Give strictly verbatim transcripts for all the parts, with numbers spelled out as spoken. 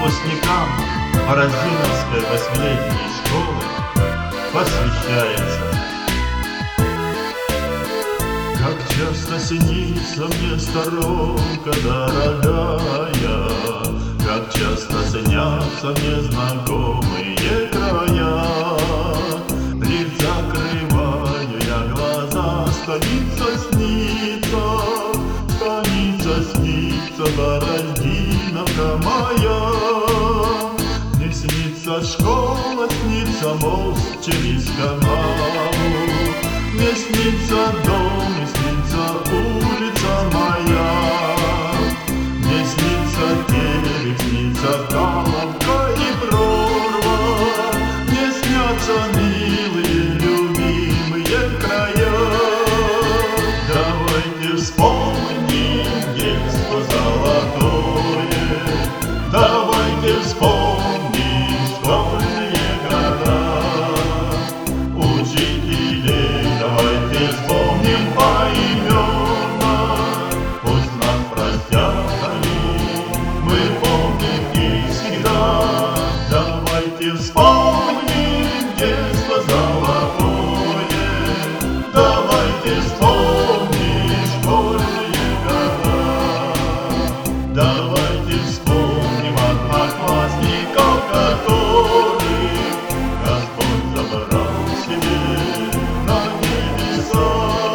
выпускникам Морозиновской восьмилетней школы посвящается. Как часто снится мне сторонка дорогая, как часто снятся мне знакомые края. Лишь закрываю я глаза, станица снится, станица снится, Бороздиновка моя. Мне снится школа, снится мост через канаву, мне снится дом и снится улица моя. Мне снится терек, снится Таловка и прорва, мне снятся милые, любимые края. Давайте вспомним детство золотое, давайте вспомним школьные года. Учителей давайте вспомним поименно, пусть нас простят они, мы помним их всегда. Давайте вспомним детство золотое, давайте вспомним школьные года. Давайте вспомним одноклассников, которых Господь забрал себе на небеса.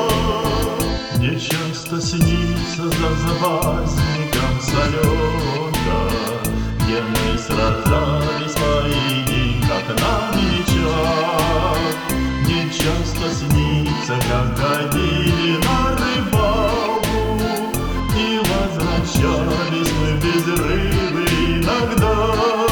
Мне часто снится за запасником соленка, где мы сражались поединках на мечах. Мне часто снится, как ходили на рыбалку, и возвращались мы без рыбы иногда.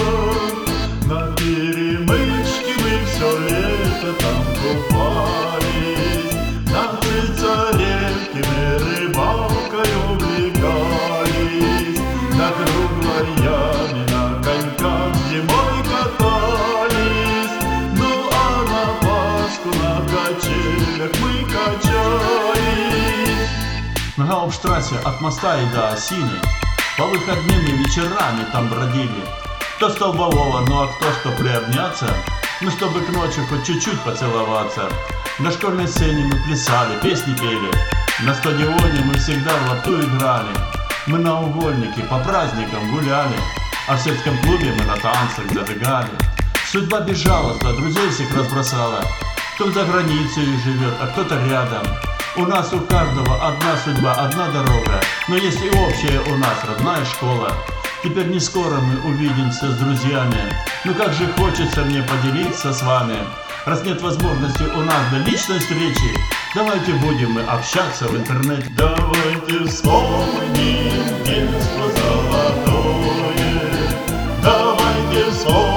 На перемычке мы все лето там купались, на Цесаревке мы рыбалкой увлекались, на круглой яме на коньках зимой катались, ну а на Пасху на качелях мы качались. На Гауптштрассе от моста и до Осины по выходным и вечерами там бродили. Кто столбового, ну а кто что приобняться, ну чтобы к ночи хоть чуть-чуть поцеловаться. На школьной сцене мы плясали, песни пели, на стадионе мы всегда в лапту играли. Мы на угольнике по праздникам гуляли, а в сельском клубе мы на танцах зажигали. Судьба безжалостна, друзей всех разбросала, кто за границей живет, а кто-то рядом. У нас у каждого одна судьба, одна дорога, но есть и общая у нас родная школа. Теперь не скоро мы увидимся с друзьями, но как же хочется мне поделиться с вами. Раз нет возможности у нас до личной встречи, давайте будем мы общаться в интернете. Давайте вспомним детство золотое, давайте вспомним